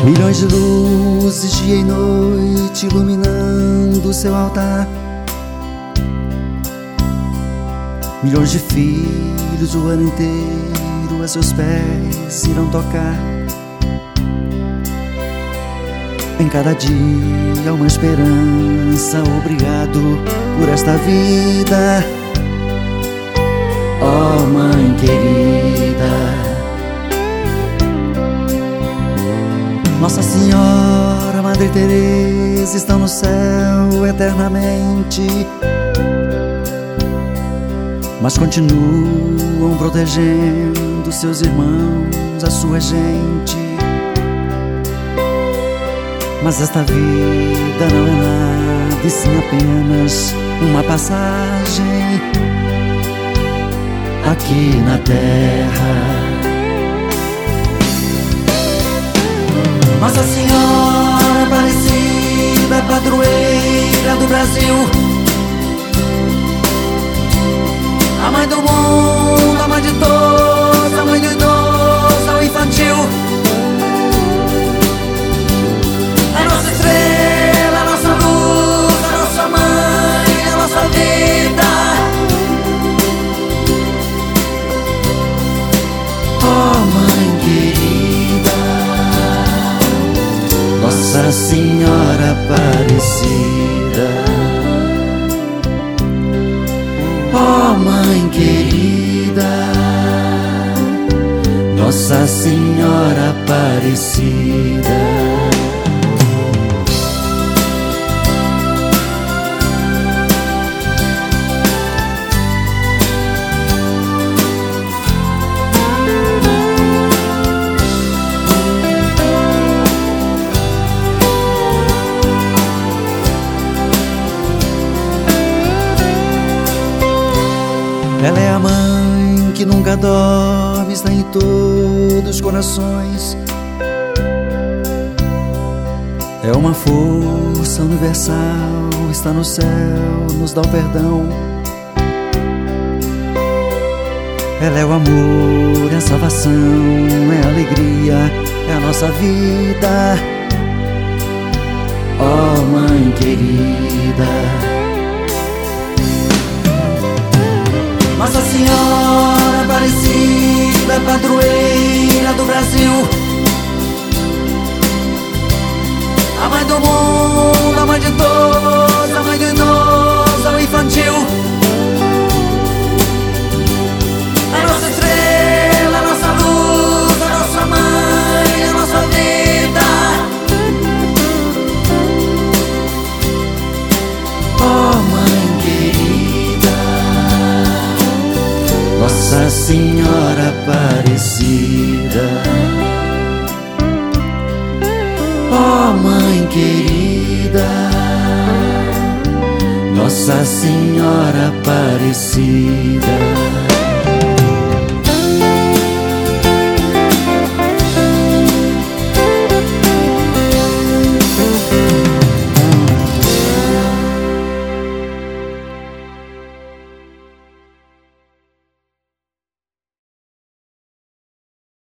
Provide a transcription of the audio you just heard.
Milhões de luzes, dia e noite, iluminando o seu altar. Milhões de filhos o ano inteiro a seus pés irão tocar. Em cada dia uma esperança. Obrigado por esta vida, ó Mãe querida. Nossa Senhora, Madre Teresa estão no céu eternamente, mas continuam protegendo seus irmãos, a sua gente. Mas esta vida não é nada, e sim apenas uma passagem aqui na terra. Nossa Senhora Aparecida, padroeira do Brasil, a mãe do mundo, a mãe de todos, a mãe do idoso ao infantil. A nossa estrela, a nossa luz, a nossa mãe, a nossa vida. Oh Mãe querida, Nossa Senhora Aparecida. Oh Mãe querida, Nossa Senhora Aparecida. Ela é a mãe que nunca dorme, está em todos os corações. É uma força universal, está no céu, nos dá o perdão. Ela é o amor, é a salvação, é a alegria, é a nossa vida. Oh Mãe querida, Nossa Senhora Aparecida, padroeira do Brasil, a mãe do mundo, a mãe de todos, a mãe do idoso ao infantil. A nossa estrela, a nossa luz, a nossa mãe, a nossa vida. Oh Mãe querida, Nossa Senhora Aparecida. Oh Mãe querida, Nossa Senhora Aparecida.